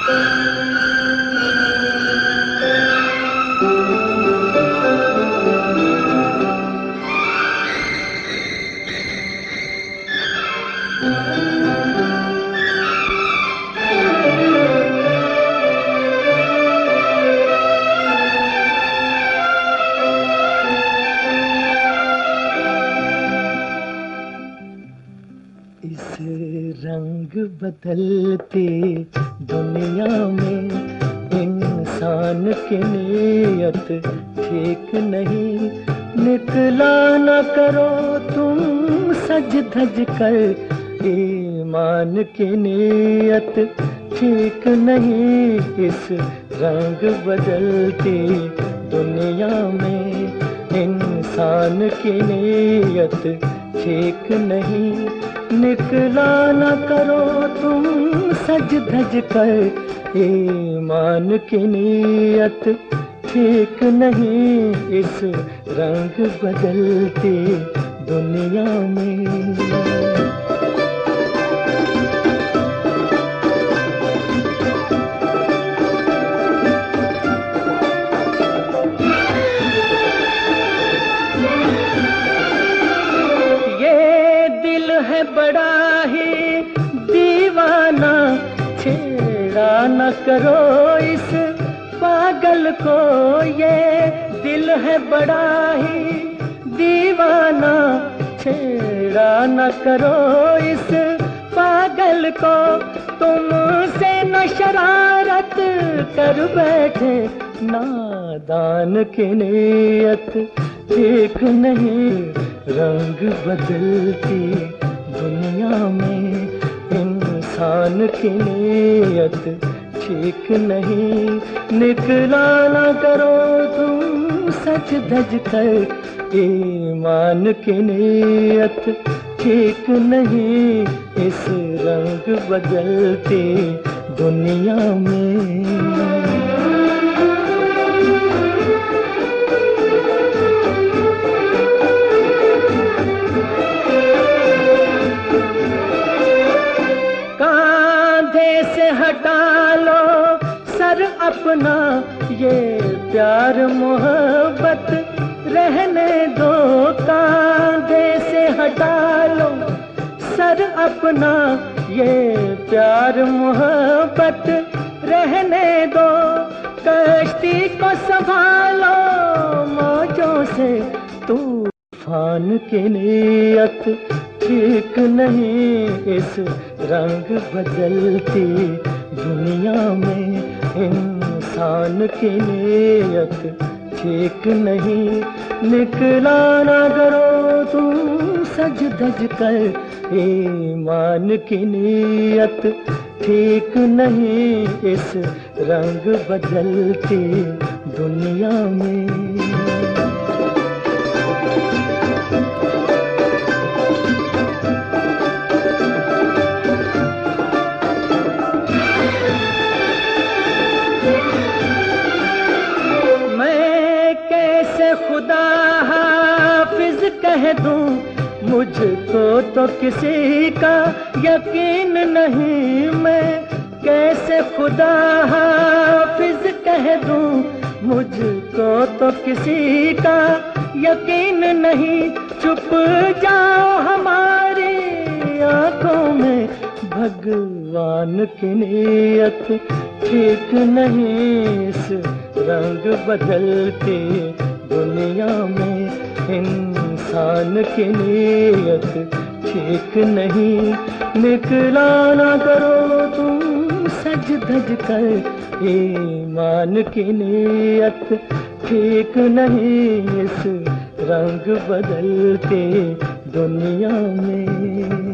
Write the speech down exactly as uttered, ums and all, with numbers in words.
इस रंग बदलती दुनिया में इंसान की नीयत ठीक नहीं। निकला न करो तुम सज धज कर, ईमान की नीयत ठीक नहीं। इस रंग बदलती दुनिया में इंसान की नीयत ठीक नहीं। निकला न करो तुम सज धज कर, ईमान की नीयत ठीक नहीं। इस रंग बदलती दुनिया में है बड़ा ही दीवाना, छेड़ा न करो इस पागल को। ये दिल है बड़ा ही दीवाना, छेड़ा न करो इस पागल को। तुमसे न शरारत कर बैठे, नादान की नीयत ठीक नहीं। रंग बदलती दुनिया में इंसान की नीयत ठीक नहीं। निकला न करो तुम सच धज कर, ईमान की नीयत ठीक नहीं। इस रंग बदलती दुनिया में से हटा लो सर अपना, ये प्यार मोहब्बत रहने दो। कांधे से हटा लो सर अपना, ये प्यार मोहब्बत रहने दो। कश्ती को संभालो मौजों से, तूफान की नीयत ठीक नहीं। इस रंग बदलती दुनिया में इंसान की नीयत ठीक नहीं। निकला न करो तुम सज धज कर, ईमान की नीयत ठीक नहीं। इस रंग बदलती दुनिया में खुदा हाफिज कह दूं, मुझको तो किसी का यकीन नहीं। मैं कैसे खुदा हाफिज कह दूं, मुझको तो किसी का यकीन नहीं। चुप जाओ हमारी आंखों में, भगवान की नीयत ठीक नहीं। इस रंग बदलती दुनिया में इंसान की नीयत ठीक नहीं। निकला न करो तुम सज धज कर, ईमान की नीयत ठीक नहीं। इस रंग बदलती दुनिया में